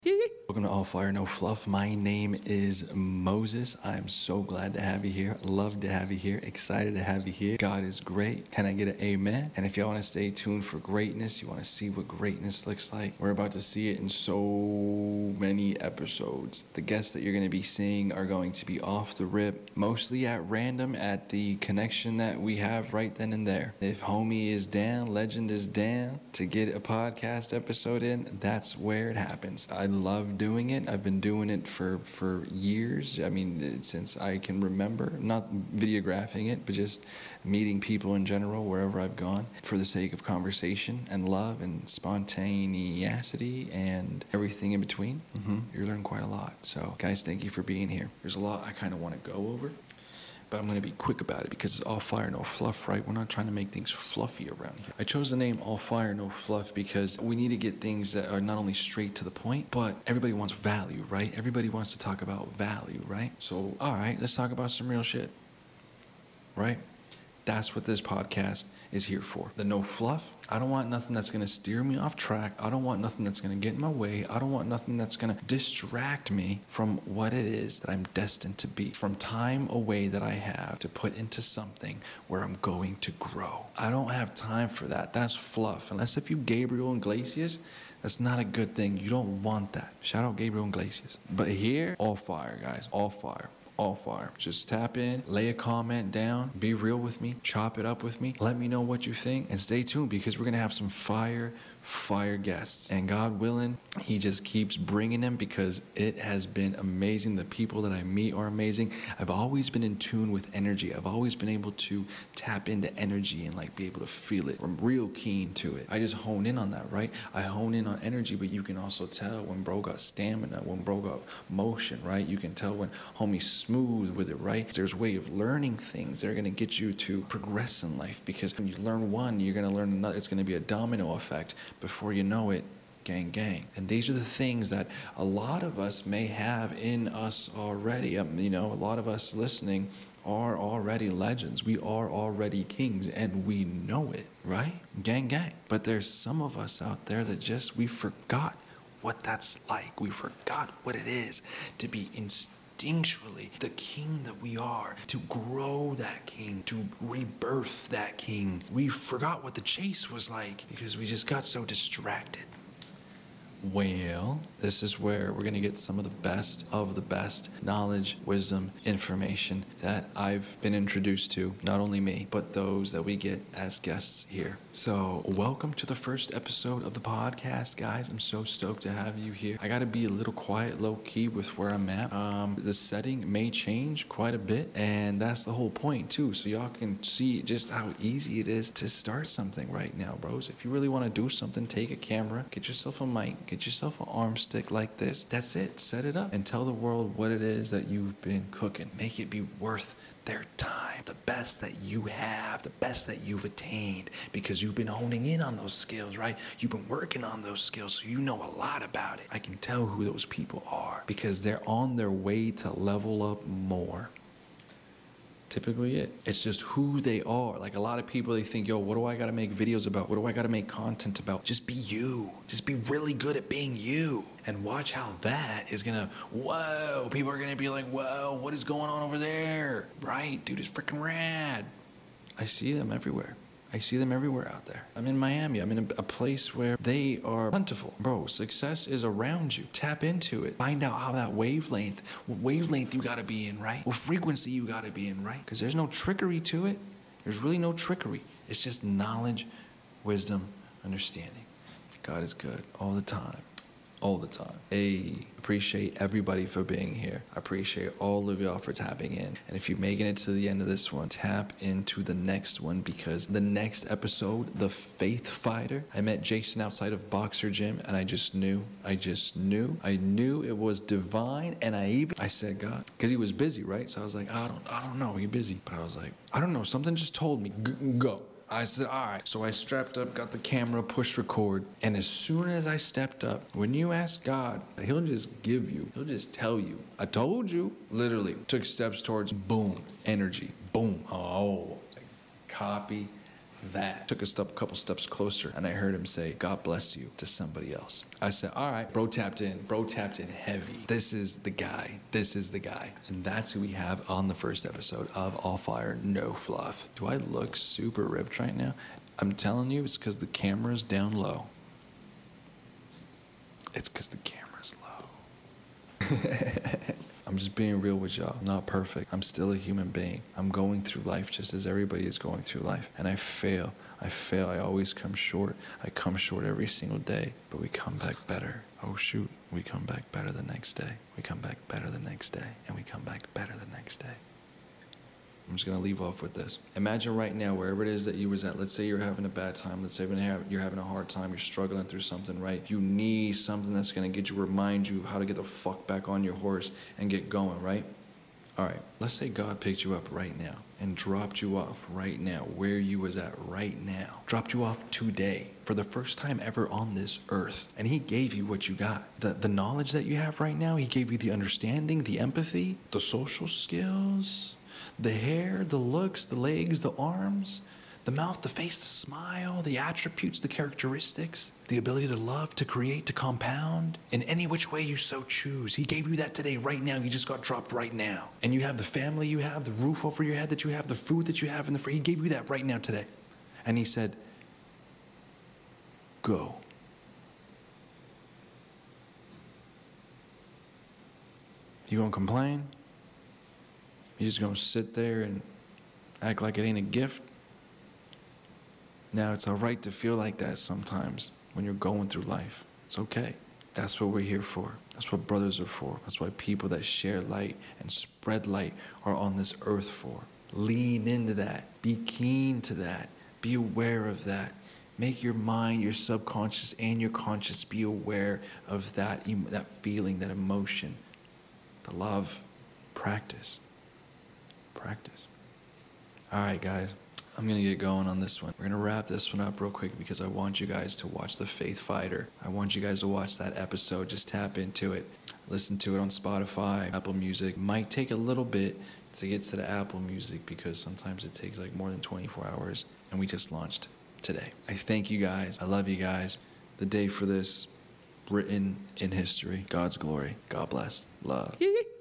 Welcome to All Fire No Fluff. My name is Moses. I'm so glad to have you here. Love to have you here. Excited to have you here. God is great. Can I get an amen? And if y'all want to stay tuned for greatness, you want to see what greatness looks like, we're about to see it in so many episodes. The guests that you're going to be seeing are going to be off the rip, mostly at random, at the connection that we have right then and there. If homie is down, legend is down to get a podcast episode in, that's where it happens. I love doing it. I've been doing it for years. I mean, since I can remember, not videographing it, but just meeting people in general wherever I've gone for the sake of conversation and love and spontaneity and everything in between. You learn quite a lot. So guys, thank you for being here. There's a lot I kind of want to go over, but I'm going to be quick about it because it's all fire, no fluff, right? We're not trying to make things fluffy around here. I chose the name All Fire, No Fluff because we need to get things that are not only straight to the point, but everybody wants value, right? Everybody wants to talk about value, right? So, all right, let's talk about some real shit, right? That's what this podcast is here for. The no fluff. I don't want nothing that's going to steer me off track. I don't want nothing that's going to get in my way. I don't want nothing that's going to distract me from what it is that I'm destined to be, from time away that I have to put into something where I'm going to grow. I don't have time for that. That's fluff. Unless if you Gabriel Iglesias, that's not a good thing. You don't want that. Shout out Gabriel Iglesias. But here, all fire, guys. All fire. All fire. Just tap in, lay a comment down, be real with me, chop it up with me, let me know what you think, and stay tuned because we're going to have some fire guests. And God willing, he just keeps bringing them because it has been amazing. The people that I meet are amazing. I've always been in tune with energy. I've always been able to tap into energy and like be able to feel it. I'm real keen to it. I just hone in on that, right? I hone in on energy, but you can also tell when bro got stamina, when bro got motion, right? You can tell when homie's smooth with it, right? There's a way of learning things that are going to get you to progress in life because when you learn one, you're going to learn another. It's going to be a domino effect. Before you know it, gang. And these are the things that a lot of us may have in us already. A lot of us listening are already legends. We are already kings and we know it, right? Gang. But there's some of us out there that we forgot what that's like. We forgot what it is to be instinctually the king that we are, to grow that king, to rebirth that king. We forgot what the chase was like because we just got so distracted. Well, this is where we're going to get some of the best knowledge, wisdom, information that I've been introduced to, not only me, but those that we get as guests here. So welcome to the first episode of the podcast, guys. I'm so stoked to have you here. I got to be a little quiet, low key with where I'm at. The setting may change quite a bit, and that's the whole point too. So y'all can see just how easy it is to start something right now, bros. If you really want to do something, take a camera, get yourself a mic, get yourself an arm stick like this. That's it. Set it up and tell the world what it is that you've been cooking. Make it be worth their time. The best that you have, the best that you've attained because you've been honing in on those skills, right? You've been working on those skills, so you know a lot about it. I can tell who those people are because they're on their way to level up more. Typically it's just who they are. Like a lot of people, they think, yo, what do I got to make videos about? What do I got to make content about? Just be you. Just be really good at being you. And watch how that is going to, whoa, people are going to be like, whoa, what is going on over there? Right? Dude, it's freaking rad. I see them everywhere. Out there. I'm in Miami. I'm in a place where they are plentiful. Bro, success is around you. Tap into it. Find out how that what wavelength you got to be in, right? What frequency you got to be in, right? Because there's no trickery to it. There's really no trickery. It's just knowledge, wisdom, understanding. God is good all the time. I appreciate everybody for being here. I appreciate all of y'all for tapping in. And if you're making it to the end of this one, tap into the next one because the next episode, The Faith Fighter, I met Jason outside of Boxer Gym and I knew it was divine. And I said, God, because he was busy, right? So I was like, I don't know. He's busy. But I was like, I don't know. Something just told me, go. I said, all right. So I strapped up, got the camera, pushed record. And as soon as I stepped up, when you ask God, he'll just tell you. I told you. Literally took steps towards boom, energy, boom. Oh, copy that. Took a couple steps closer, and I heard him say, God bless you, to somebody else. I said, all right, bro tapped in heavy. This is the guy. And that's who we have on the first episode of All Fire, No Fluff. Do I look super ripped right now? I'm telling you, it's because the camera's down low. It's because the camera's low. I'm just being real with y'all. I'm not perfect. I'm still a human being. I'm going through life just as everybody is going through life. And I fail. I always come short. I come short every single day. But we come back better. Oh, shoot. We come back better the next day. We come back better the next day. And we come back better the next day. I'm just going to leave off with this. Imagine right now, wherever it is that you was at, let's say you're having a bad time. Let's say you're having a hard time. You're struggling through something, right? You need something that's going to get you, remind you how to get the fuck back on your horse and get going, right? All right, let's say God picked you up right now and dropped you off right now, where you was at right now. Dropped you off today for the first time ever on this earth. And he gave you what you got. The knowledge that you have right now, he gave you the understanding, the empathy, the social skills, the hair, the looks, the legs, the arms, the mouth, the face, the smile, the attributes, the characteristics, the ability to love, to create, to compound in any which way you so choose. He gave you that today, right now. You just got dropped right now. And you have the family you have, the roof over your head that you have, the food that you have in the fridge. He gave you that right now today. And he said, go. You gonna complain? You just gonna sit there and act like it ain't a gift? Now, it's all right to feel like that sometimes when you're going through life. It's okay. That's what we're here for. That's what brothers are for. That's what people that share light and spread light are on this earth for. Lean into that. Be keen to that. Be aware of that. Make your mind, your subconscious, and your conscious be aware of that feeling, that emotion, the love. Practice. All right, guys. I'm going to get going on this one. We're going to wrap this one up real quick because I want you guys to watch The Faith Fighter. I want you guys to watch that episode. Just tap into it. Listen to it on Spotify, Apple Music. Might take a little bit to get to the Apple Music because sometimes it takes like more than 24 hours. And we just launched today. I thank you guys. I love you guys. The day for this, written in history. God's glory. God bless. Love.